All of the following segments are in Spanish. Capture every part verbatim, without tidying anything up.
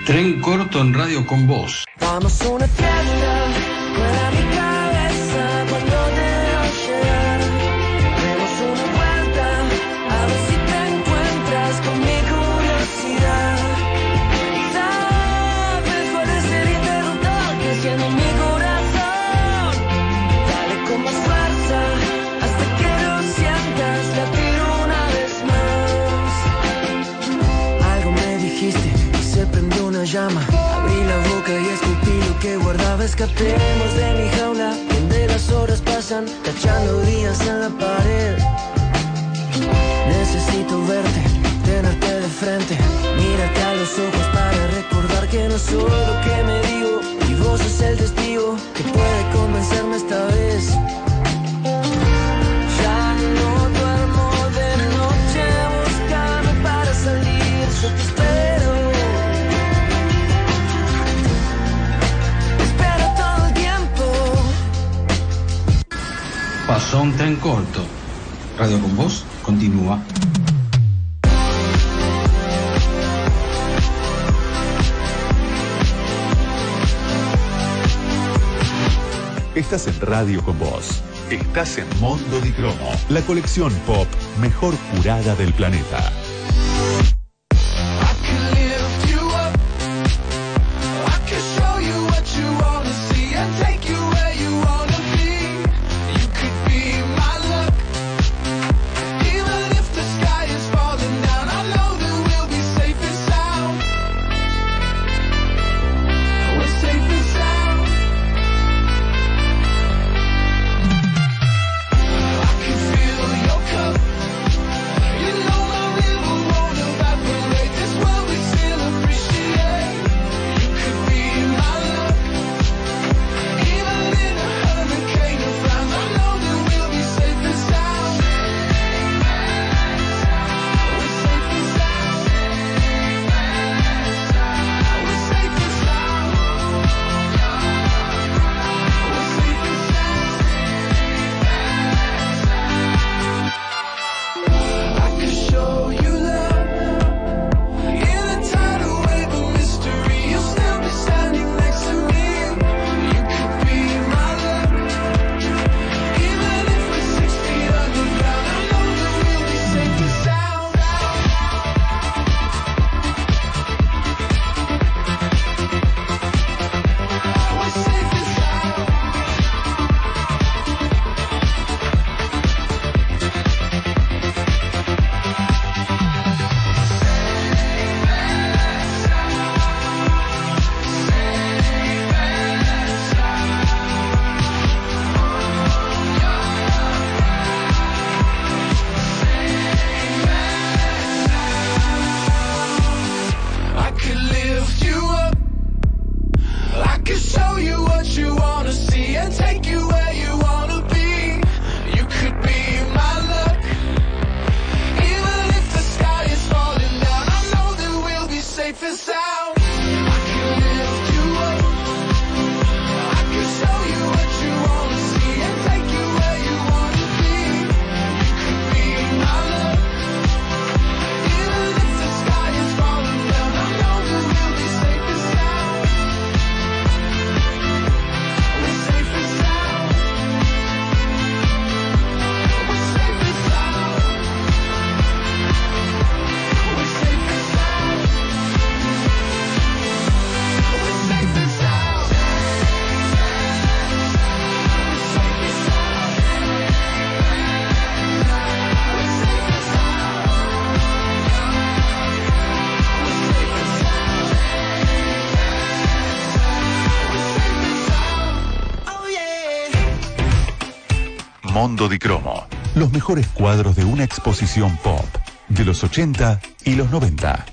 Tren corto en Radio con Vos. Vamos a una fiesta, mueve mi cabeza cuando te veo llegar. Demos una vuelta, a ver si te encuentras con mi curiosidad. ¿Sabes cuál es el interruptor que enciende mi corazón? Dale con más fuerza, hasta que lo sientas latir una vez más. Algo me dijiste y se prendió una llama. Abrí la boca y escupí lo que guardaba. Escapemos de mi jaula, donde las horas pasan tachando días en la pared. Necesito verte, tenerte de frente, mírate a los ojos para recordar que no soy lo que me digo, y vos sos el testigo que puede convencerme esta vez. Ya no duermo de noche, búscame para salir, yo te espero. Pasó un tren corto. Radio con Vos continúa. Estás en Radio con Vos. Estás en Mondo di Cromo, la colección pop mejor curada del planeta. Mondo di Cromo. Los mejores cuadros de una exposición pop de los ochenta y los noventa.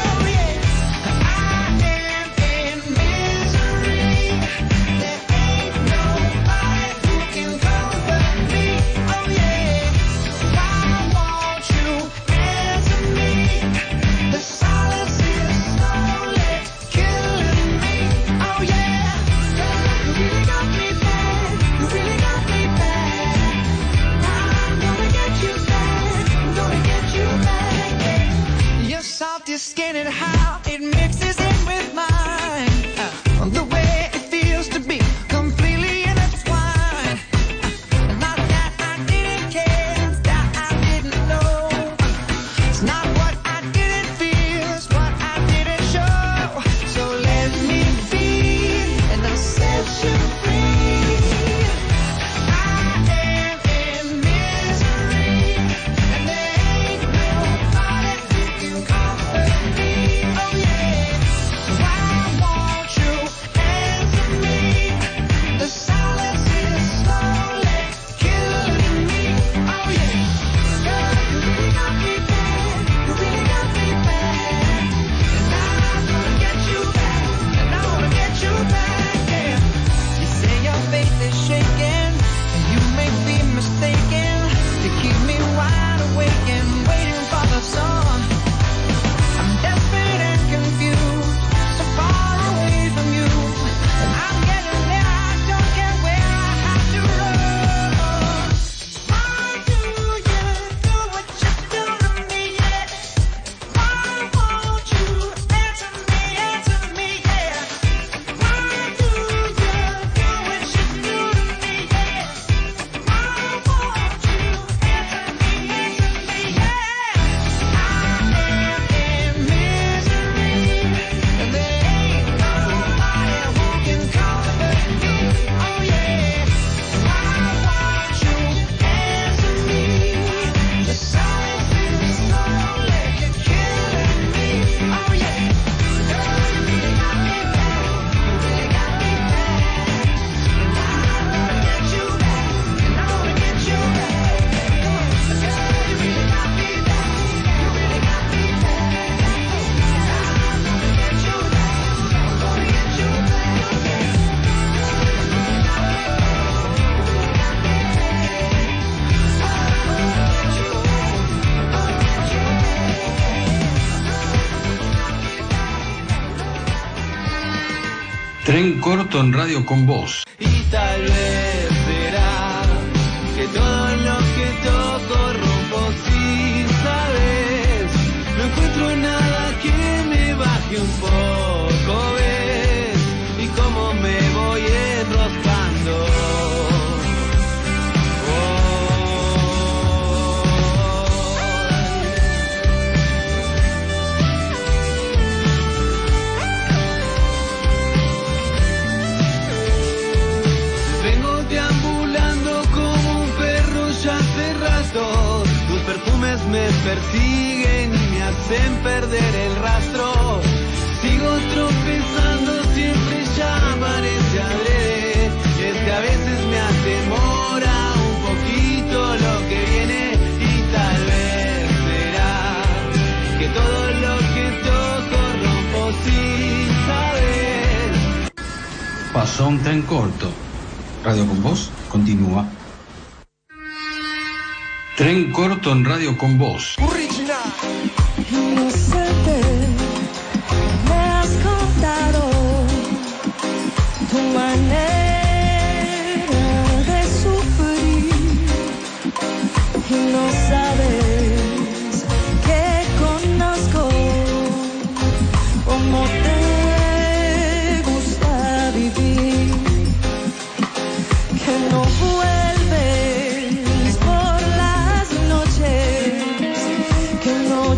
Ain't Tren corto en Radio con Vos. Y tal vez será que todo lo que toco rompo, si sabes, no encuentro nada que me baje un poco, ves, y cómo me voy enroscando. Tus perfumes me persiguen y me hacen perder el rastro. Sigo tropezando, siempre ya parece adrede. Es que a veces me atemora un poquito lo que viene. Y tal vez será que todo lo que toco rompo sin saber. Pasó un tren corto. Radio con Vos continúa. Tren corto en Radio con Vos. Original. Inocente, me has contado tu manera de sufrir y no sabes que conozco cómo te gusta vivir, que no vuelves por las noches, que no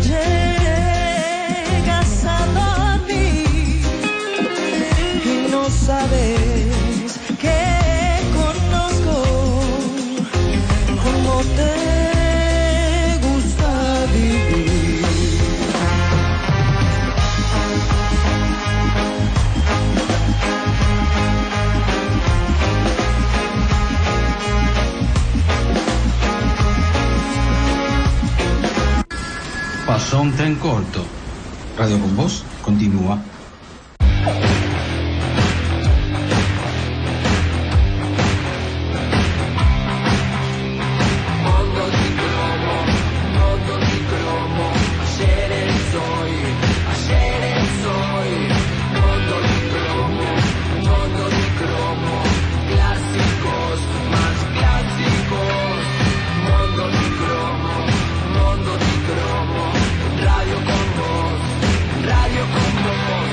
llegas a dormir y no sabes que conozco cómo te gusta vivir. Pasó un tren corto. Radio con Vos continúa. Mondo di cromo, mondo di cromo, ayer es hoy, ayer es hoy. Mondo di cromo, mondo di cromo, clásicos, más clásicos. Mondo di cromo, mondo di cromo, radio con vos, radio con vos.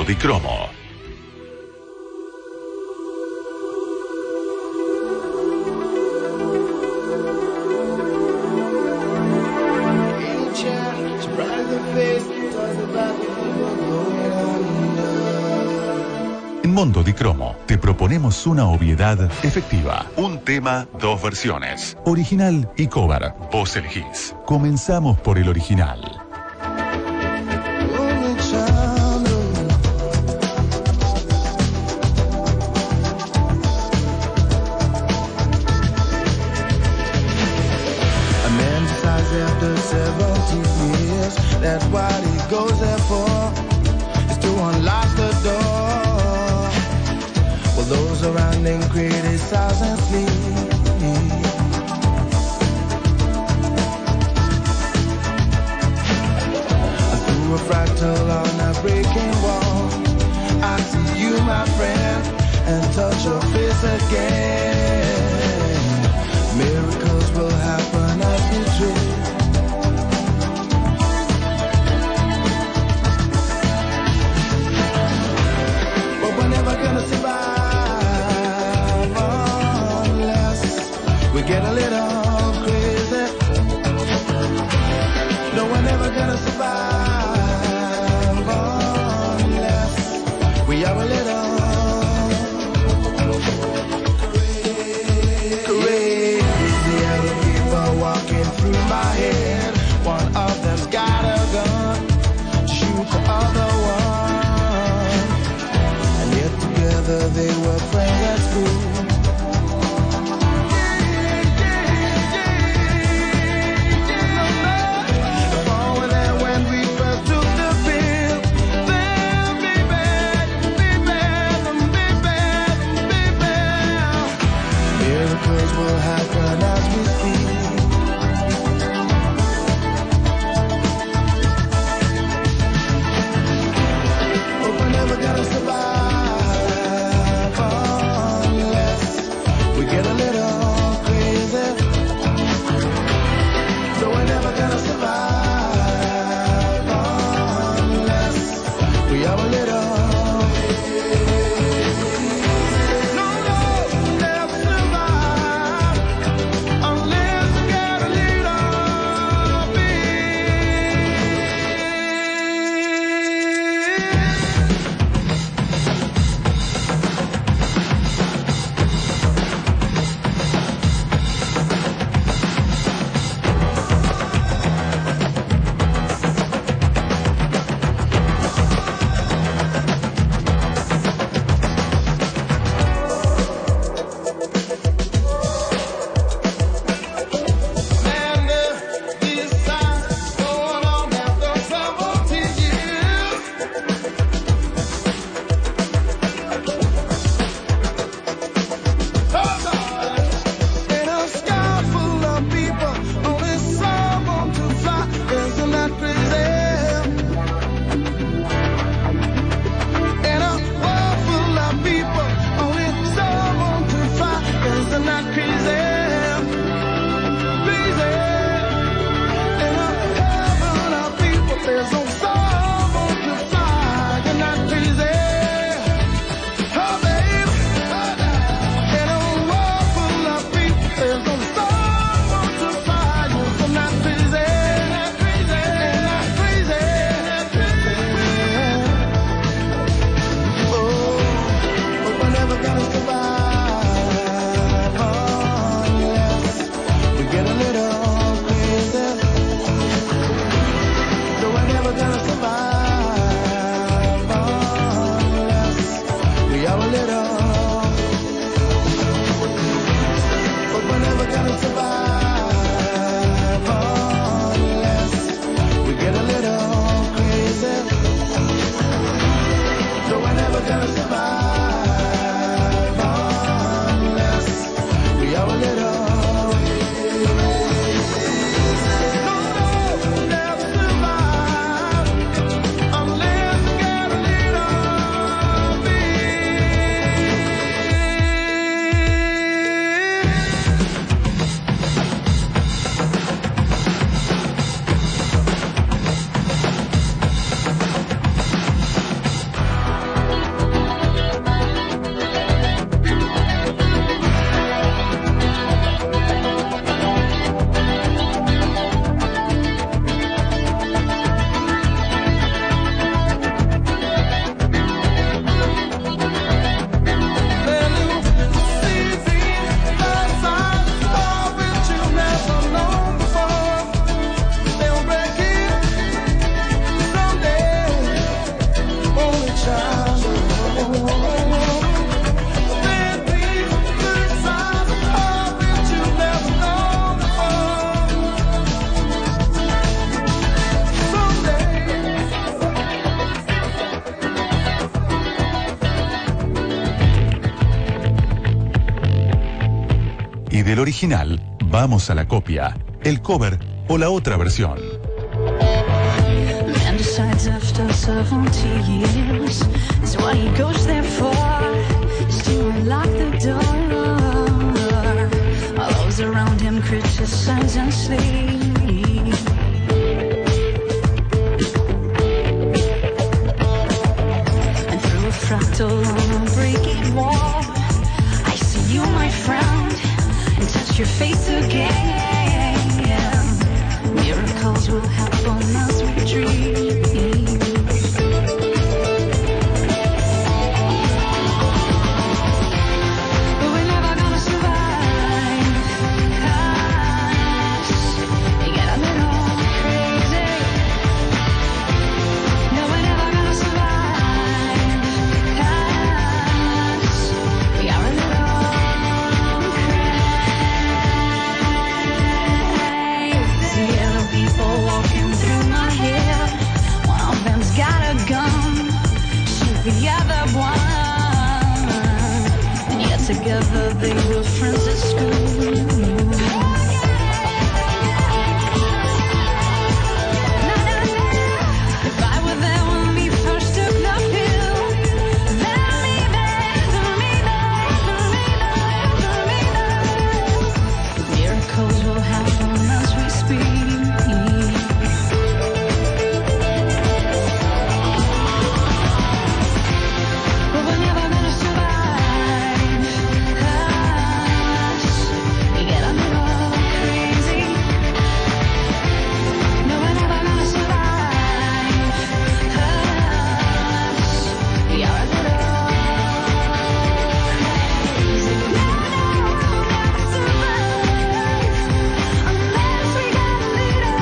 Mundo Dicromo. En Mundo Dicromo te proponemos una obviedad efectiva. Un tema, dos versiones. Original y cover. Vos elegís. Comenzamos por el original. After seventeen years, that's what he goes there for, is to unlock the door. Well, those around him criticize and sleep. Through a fractal on a breaking wall, I see you, my friend, and touch your face again. Miracles will happen as we dream. Gonna survive unless we get a little crazy. No, we're never gonna survive unless we are a little crazy. Other people walking through my head. One of them's got a gun, shoot the other one. Together they were friends at school. Yeah, yeah, original, vamos a la copia, el cover o la otra versión. Man decides after seventy years is what he goes there for, is to unlock the door. All those around him criticize and sleep. And through a fractal on a breaking wall, I see you, my friend, and touch your face again. Miracles will happen as we dream. But we're never gonna survive. 'Cause we get a little crazy. No, we're never gonna survive. 'Cause we are a little crazy. Yellow people walking through my head. One of them's got a gun. Shoot the other one. And yet together they were friends at school. If I were there when we first took the pill, then me there, me there, me there, me there. Miracles will happen as we speak. But we're never gonna survive. 'Cause we get a little crazy. No, we're never gonna survive. 'Cause we are a little crazy. No, no, we'll never survive unless we get a little.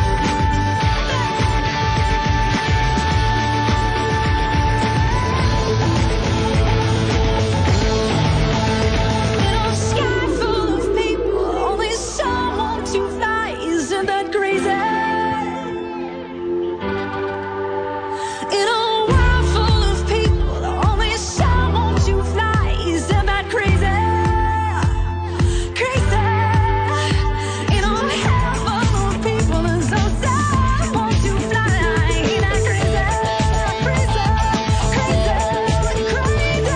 In a sky full of people, only someone to fly. Isn't that crazy? In a world full of people, only someone to fly. Isn't that crazy? Crazy. In a hell full of people, there's no someone to fly. Ain't that crazy? Crazy, crazy, crazy.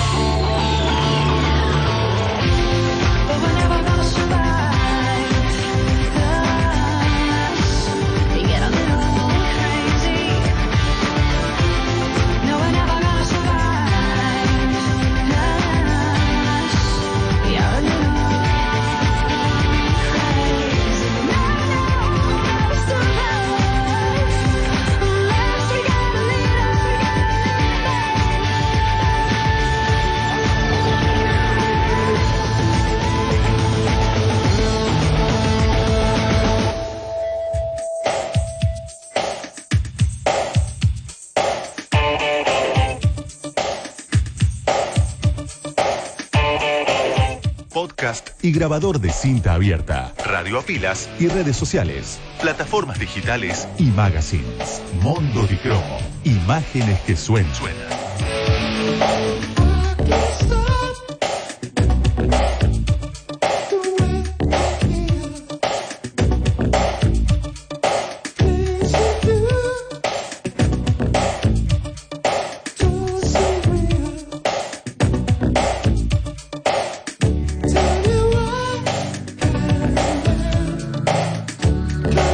But we're never gonna survive. 'Cause we get a little crazy. No, we're never gonna survive. 'Cause we are a little crazy. No, no, we'll never survive unless we get a little. Podcast y grabador de cinta abierta, radio a pilas y redes sociales, plataformas digitales y magazines. Mondo di Cromo, imágenes que suenan.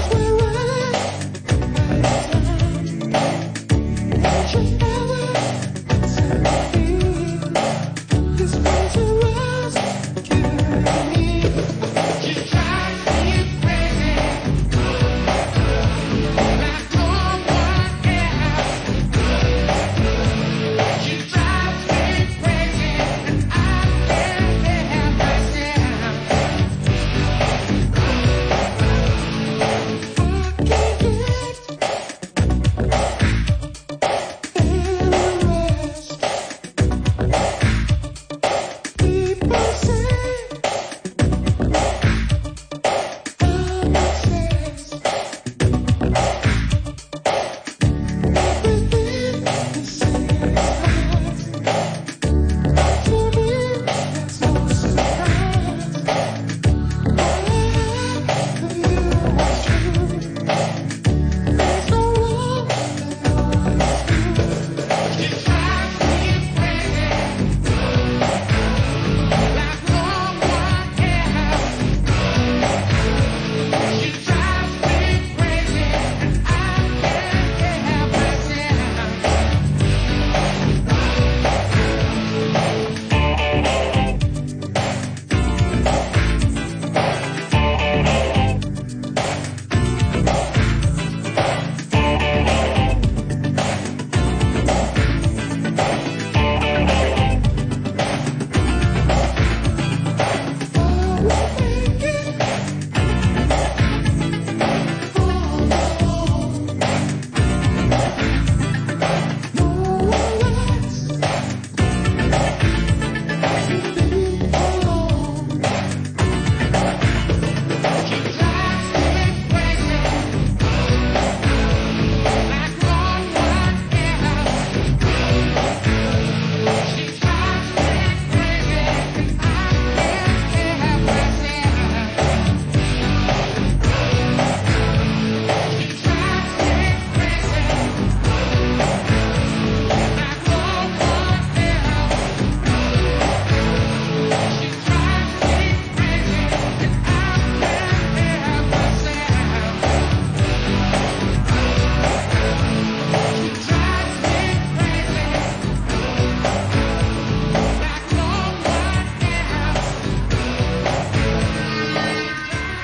Should ever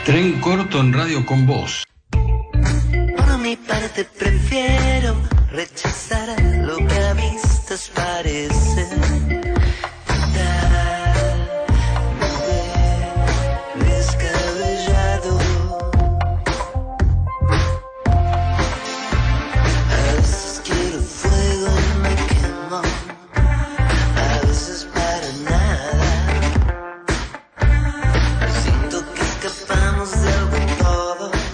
Tren corto en Radio con Voz. Por mi parte prefiero rechazar lo que a vistas parece totalmente descabellado. A veces quiero fuego y me quemo, a veces para nada. Siento que escapamos de algo todos,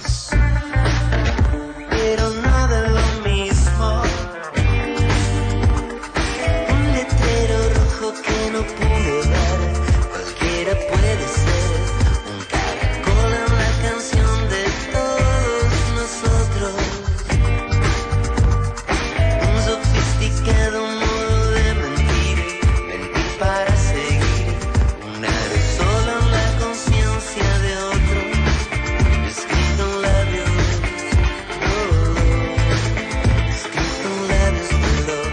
pero no de lo mismo. Un letrero rojo que no pude ver, cualquiera puede ser. Un caracol en la canción de todos nosotros. Un sofisticado modo de mentir, mentir para seguir. Un aerosol en la conciencia de otro, escrito en labios, oh, escrito en labios de dolor.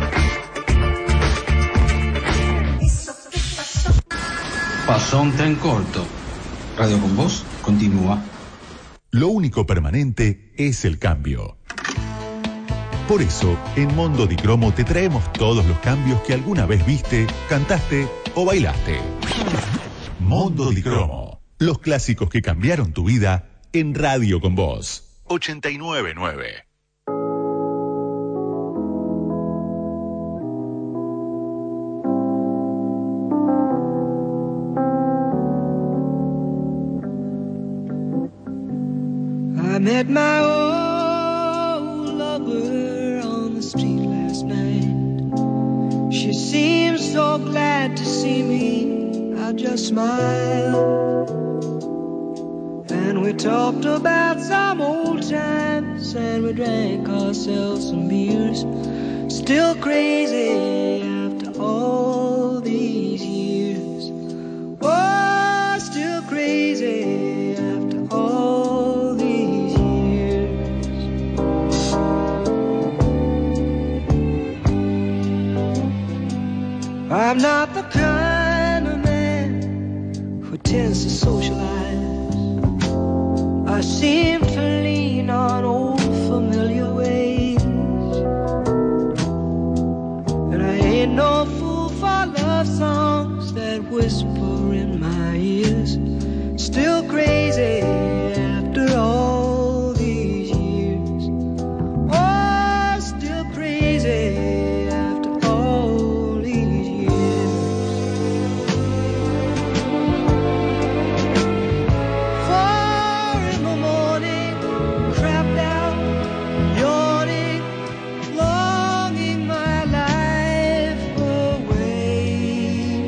Pasó un tren corto. Radio con Voz continúa. Lo único permanente es el cambio. Por eso, en Mondo di Cromo te traemos todos los cambios que alguna vez viste, cantaste o bailaste. Mondo di Cromo. Los clásicos que cambiaron tu vida en Radio con Voz. ochenta y nueve punto nueve. I met my old lover on the street last night. She seemed so glad to see me. I just smiled, and we talked about some old times, and we drank ourselves some beers. Still crazy after all these years. Oh, still crazy after all these years. I'm not the kind of man who tends to socialize. I seem to lean on old familiar ways, and I ain't no fool for love songs that whisper in my ears. Still crazy after all these years. Oh, still crazy after all these years. Four in the morning, crapped out, yawning, longing my life away.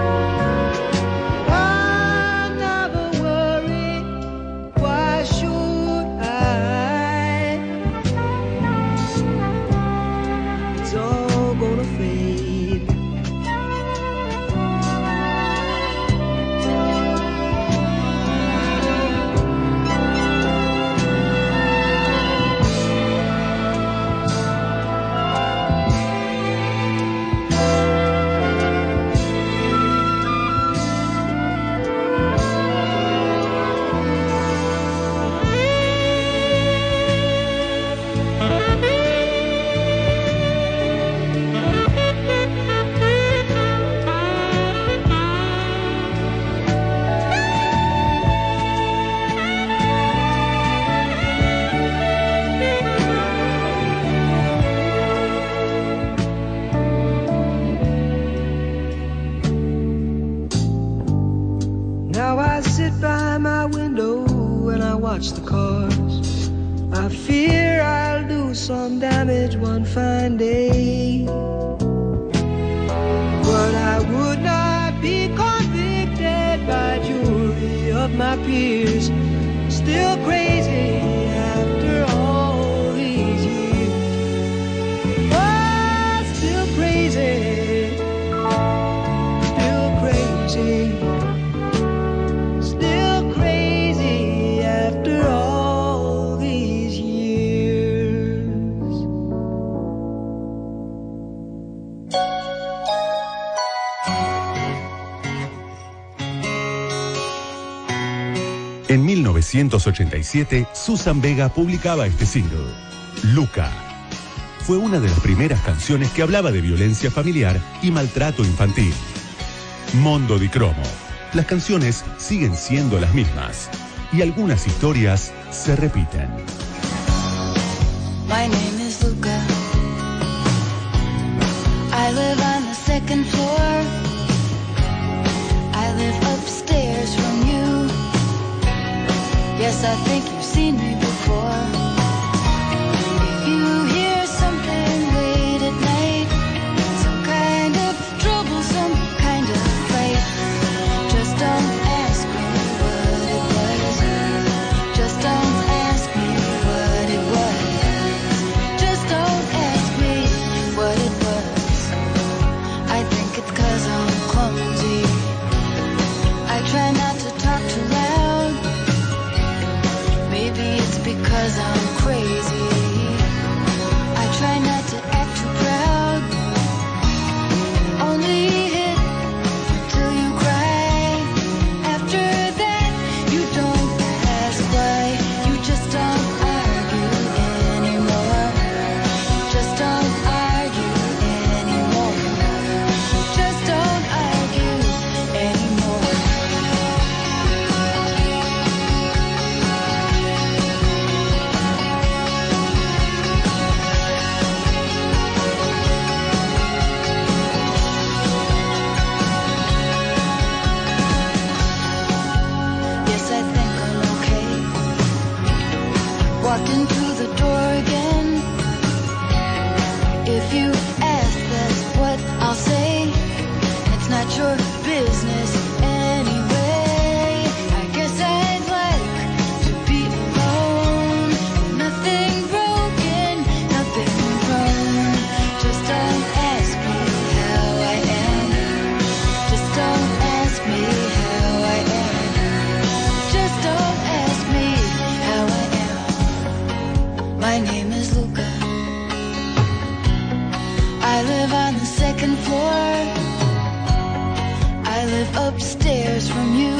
I never worry, why should I? It's all gonna fade. Now I sit by my window and I watch the cars. I fear I'll do some damage one fine day, but I would not be convicted by jury of my peers. Still crazy after all these years. Oh, still crazy, still crazy. Still crazy after all these years. En mil novecientos ochenta y siete, Susan Vega publicaba este single, Luca. Fue una de las primeras canciones que hablaba de violencia familiar y maltrato infantil. Mondo di Cromo. Las canciones siguen siendo las mismas y algunas historias se repiten. My name is Luca. I live on the second floor. I live upstairs from you. Yes, I think you've seen me before. If you hear something late at night, some kind of trouble, some kind of fight, just don't ask me what it was. Just don't ask me what it was. Just don't ask me what it was. I think it's 'cause I'm clumsy. I try not to talk too loud. Maybe it's because I'm crazy. I try not to act too proud. Only hit till you cry. After that, you don't ask why. You just don't argue anymore. Just don't argue anymore. Just don't argue anymore. Yes, I think I'm okay. Walked into the door again. If you ask, that's what I'll say. It's not your business anyway. I guess I'd like to be alone. Nothing broken, nothing wrong. Just don't ask me how I am. Just don't ask me how I am. Just don't ask me how I am. My name is Luca. I live on the second floor. I live upstairs from you.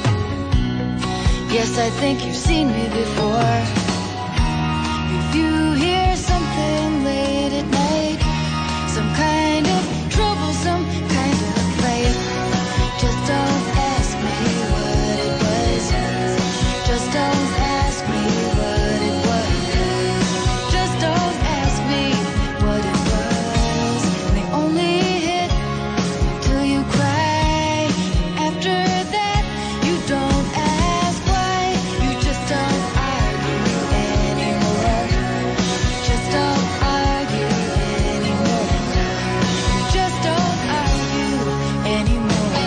Yes, I think you've seen me before. If you hear something late at night, some kind of trouble, some kind of fight, just don't ask me what it was. Just don't ask me what it was. Just don't ask me what it was. They only hit till you cry. After that, you don't ask why. You just don't argue anymore. Just don't argue anymore. Just don't argue anymore.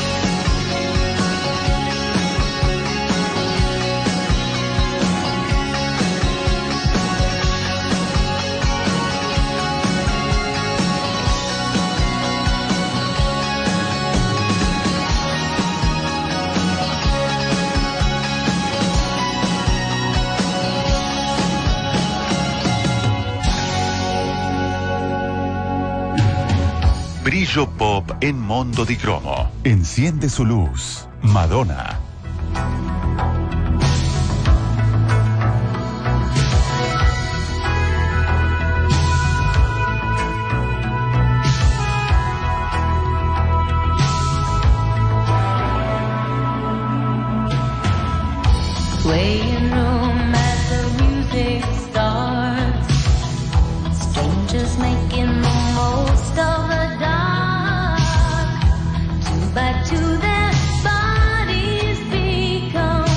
Brillo pop en Mondo di Cromo. Enciende su luz. Madonna. Waiting room as the music starts. Strangers making the most of the dark. Two by two their bodies become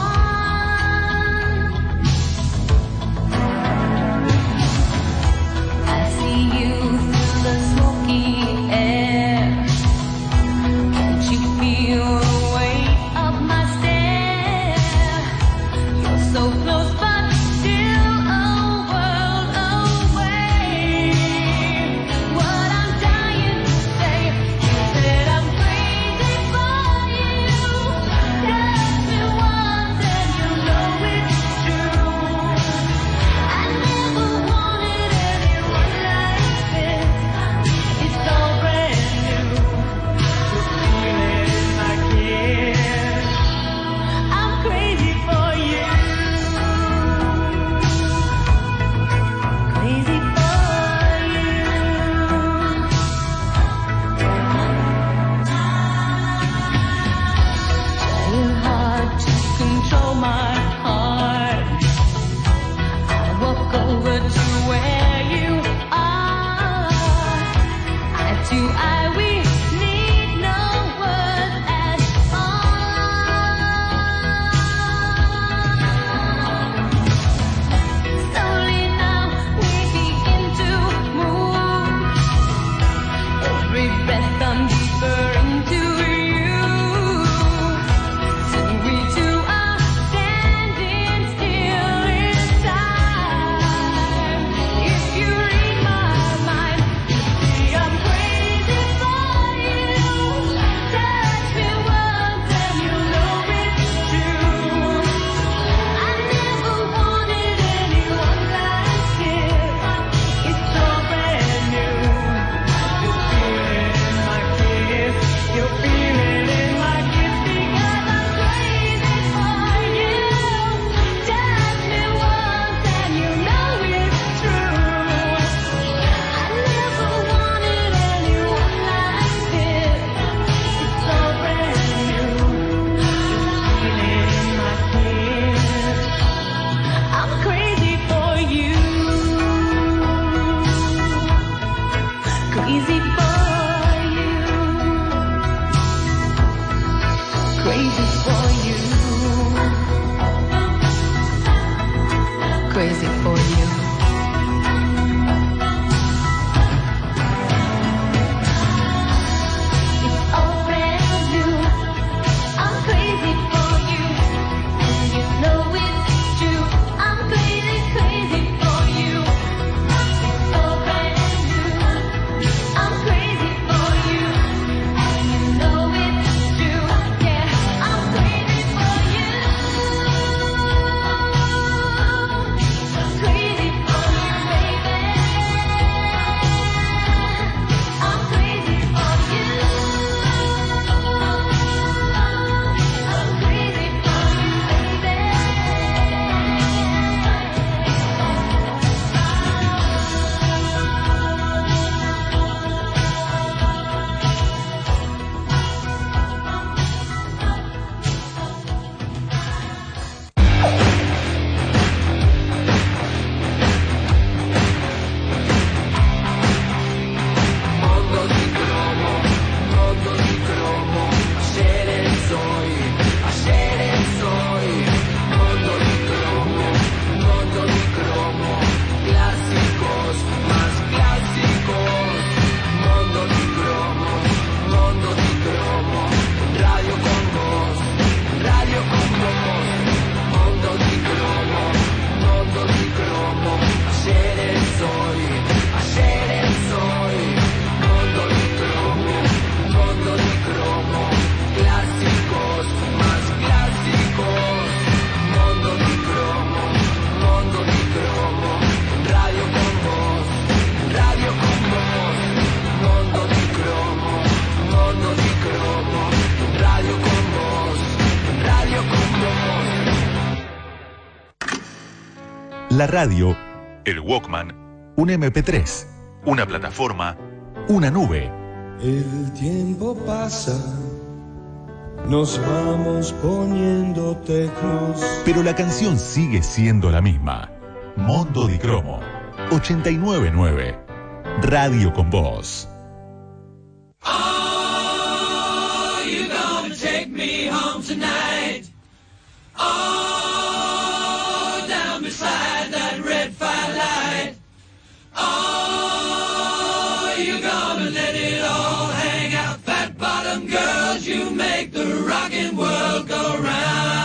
one. I see you through the smoky air. Can't you feel the weight of my stare? la radio, el Walkman, un eme pe tres, una plataforma, una nube. El tiempo pasa, nos vamos poniendo tecnos. Pero la canción sigue siendo la misma. Mondo di Cromo, ochenta y nueve punto nueve. Radio con Vos. Oh, you're gonna take me home tonight. Oh, down beside that red firelight. Oh, you're gonna let it all hang out. Fat bottom girls, you make the rockin' world go round.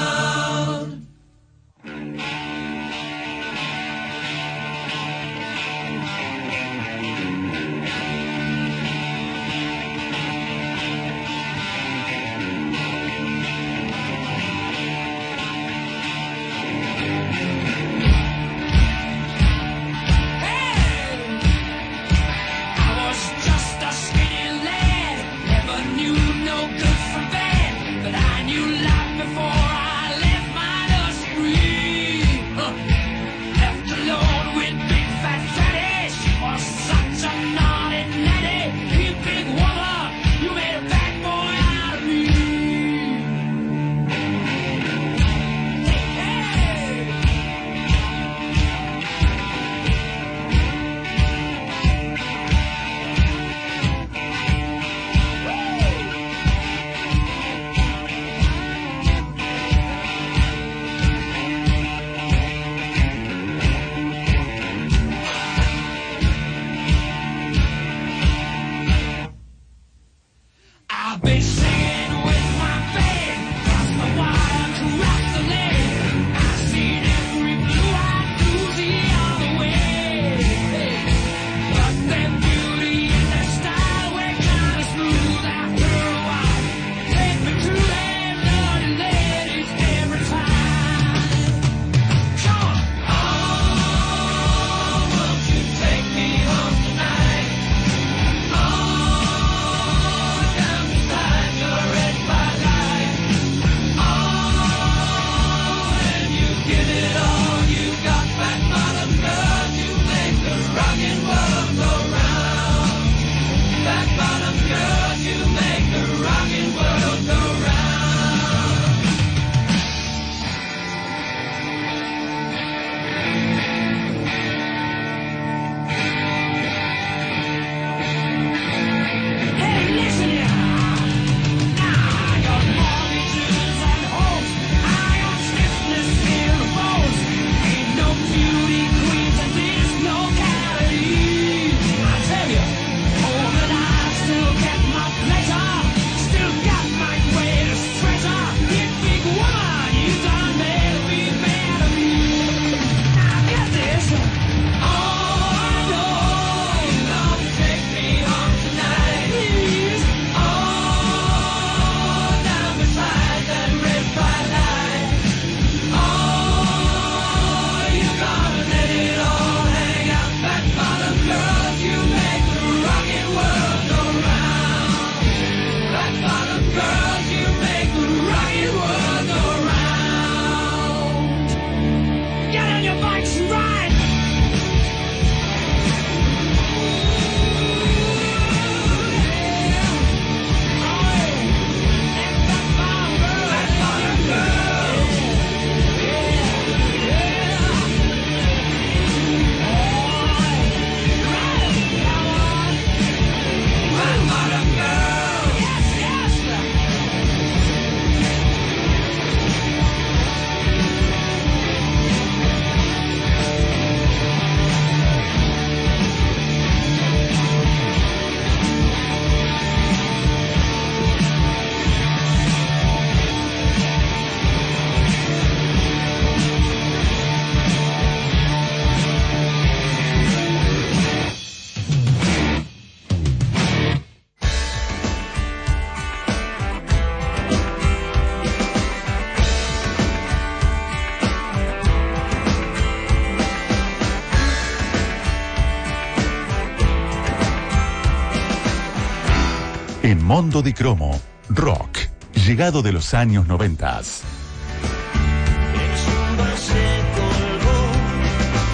En Mondo di Cromo, rock, llegado de los años noventas. El zumba se colgó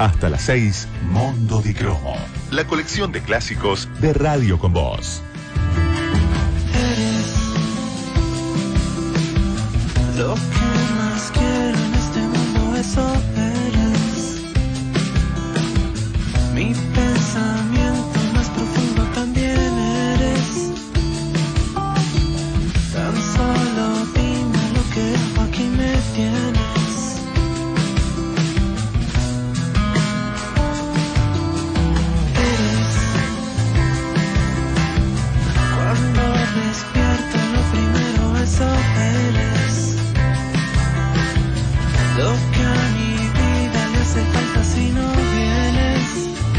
Hasta las seis, Mondo di Cromo. La colección de clásicos de Radio con Vos. Eres lo que más quiero en este mundo, eso eres. Mi pensamiento más profundo también eres. Tan solo dime lo que hago, aquí me tienes. Eres cuando despierto lo primero, eso eres. Lo que a mi vida le hace falta si no vienes.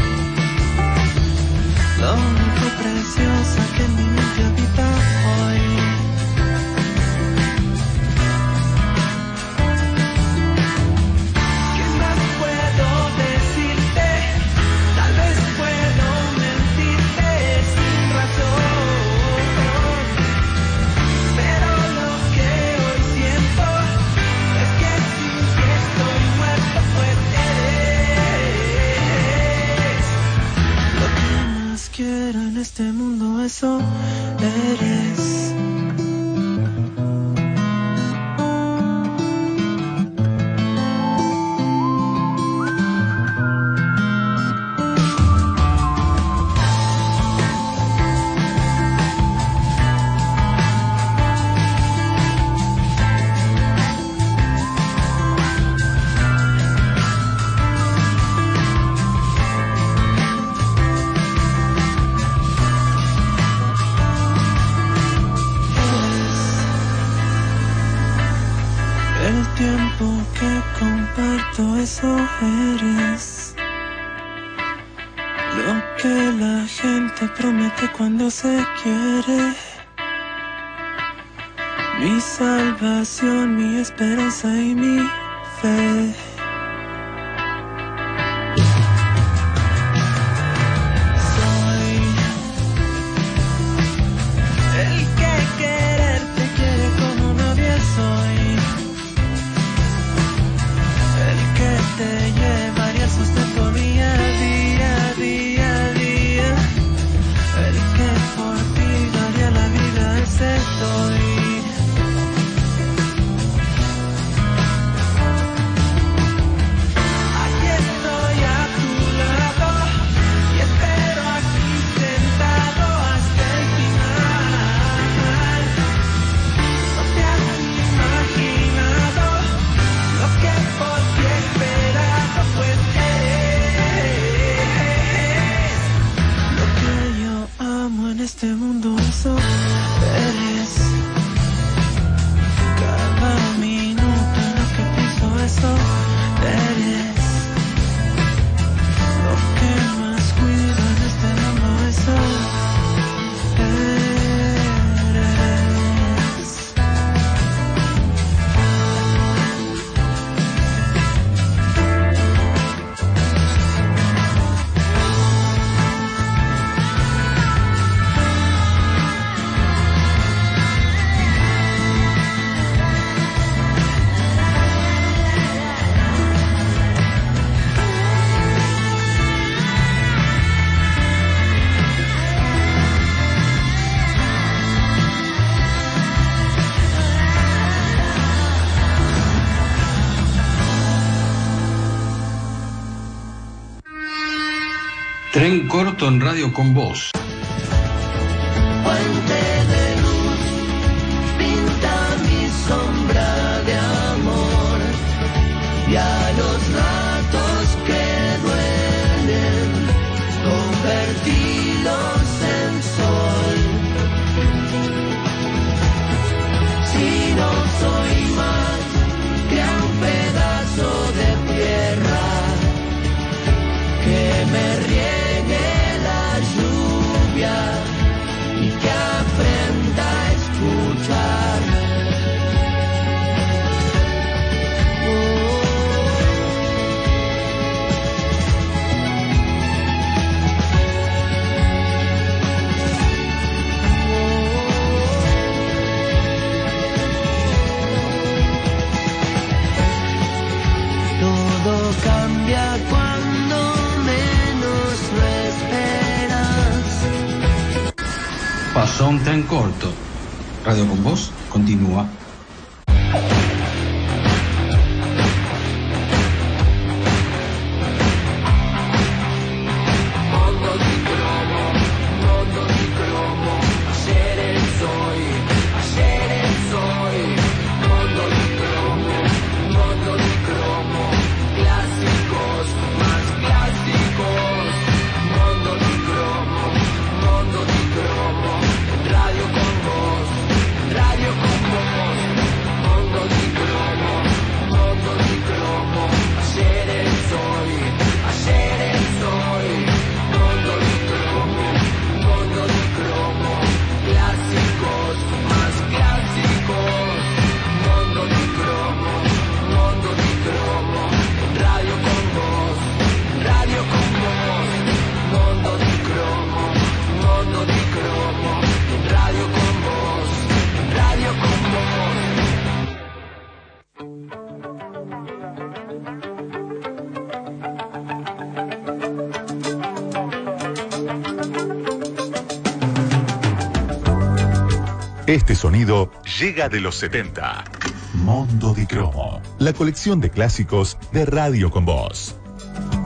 Lo único preciosa que en mi mente habita hoy. ¿Qué más puedo decirte? Tal vez puedo mentirte sin razón, pero lo que hoy siento es que sin ti estoy muerto, pues eres lo que más quiero en este mundo, eso eres. El tiempo que comparto, eso eres. Lo que la gente promete cuando se quiere. Mi salvación, mi esperanza y mi fe. Soy el que quererte quiere como nadie soy. El que te llevaría el sustento día a día, día a día. El que por ti daría la vida, ese soy. Aquí estoy a tu lado y espero aquí sentado hasta el final. No te has imaginado lo que por ti he esperado, pues eres lo que yo amo en este mundo, eso eres. Cada minuto en lo que pienso, eso eres. Lo que más cuido en este mundo, eso eres. Tren corto en Radio con Vos. Puente de luz, pinta mi sombra de amor, y a los ratos que duelen, convertilos en sol. Si no soy más que un pedazo de tierra que me riegue la lluvia. Son ten corto. Radio con Voz continúa. Este sonido llega de los setenta. Mondo di Cromo, la colección de clásicos de Radio con Voz.